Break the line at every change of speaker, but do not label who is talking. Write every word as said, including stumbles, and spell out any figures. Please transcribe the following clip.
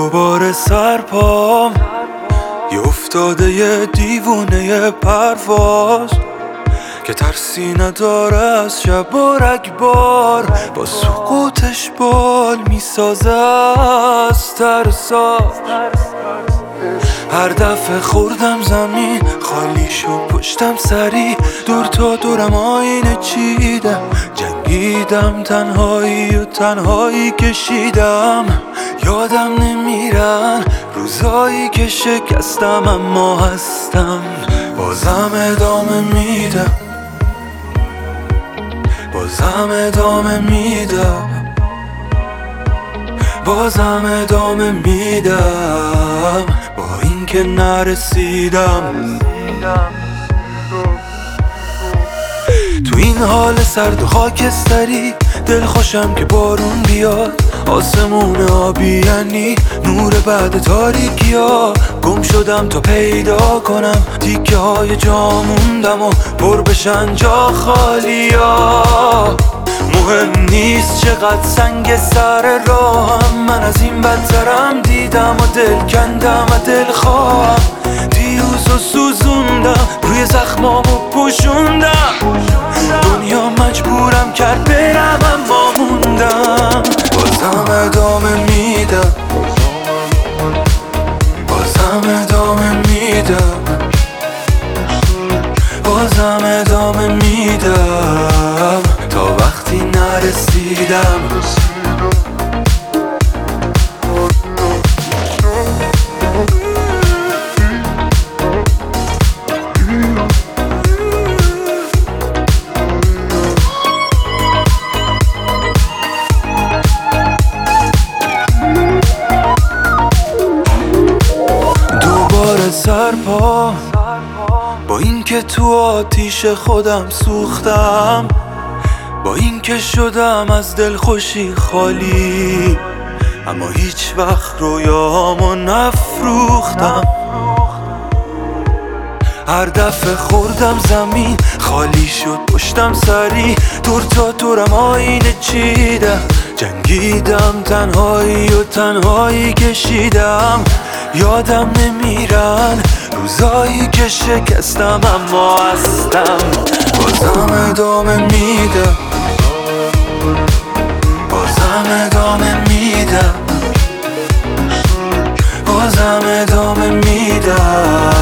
دوباره سرپام یه افتاده یه دیوونه پرواز که ترسی نداره از شب و رگبار، با سقوطش بال میسازه از ترسا. هر دفعه خوردم زمین خالی شد پشتم سری، دور تا دورم آینه چیدم، جنگیدم تنهایی و تنهایی کشیدم. یادم نمیرن روزایی که شکستم اما هستم، بازم ادامه میدم، بازم ادامه میدم، بازم ادامه میدم، با اینکه نرسیدم. تو این حال سرد و خاکستری دل خوشم که بارون بیاد، آسمون آبی یعنی نور بعد تاریکی ها. گم شدم تا پیدا کنم تیکه های جا موندم و پر بشن جا خالی ها. مهم نیست چقدر سنگ سر راهم، من از این بدترم دیدم و دل کندم و دل خواهم. دیروز و سوزوندم روی زخمامو پوشوندم، دنیا مجبورم کرد برم اما موندم. بازم ادامه میدم، بازم ادامه میدم، بازم ادامه میدم، تا وقتی نرسیدم. سرپا با اینکه تو آتیش خودم سوختم، با اینکه شدم از دلخوشی خالی، اما هیچ وقت رویامو نفروختم. هر دفعه خوردم زمین خالی شد پشتم سری، دور تا دورم آینه چیدم، جنگیدم تنهایی و تنهایی کشیدم. یادم نمیرن روزایی که شکستم اما هستم، بازم ادامه میدم، بازم ادامه میدم، بازم ادامه میدم،